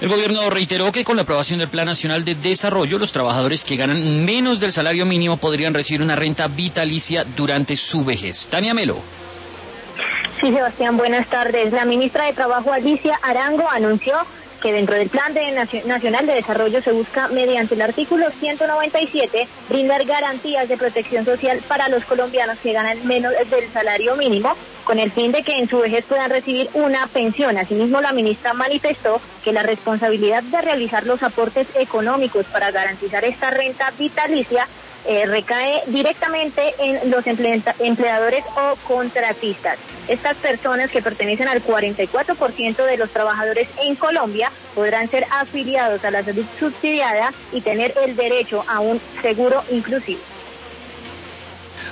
El gobierno reiteró que con la aprobación del Plan Nacional de Desarrollo, los trabajadores que ganan menos del salario mínimo podrían recibir una renta vitalicia durante su vejez. Tania Melo. Sí, Sebastián, buenas tardes. La ministra de Trabajo, Alicia Arango, anunció que dentro del Plan Nacional de Desarrollo se busca, mediante el artículo 197, brindar garantías de protección social para los colombianos que ganan menos del salario mínimo, con el fin de que en su vejez puedan recibir una pensión. Asimismo, la ministra manifestó que la responsabilidad de realizar los aportes económicos para garantizar esta renta vitalicia recae directamente en los empleadores o contratistas. Estas personas, que pertenecen al 44% de los trabajadores en Colombia, podrán ser afiliados a la salud subsidiada y tener el derecho a un seguro inclusivo.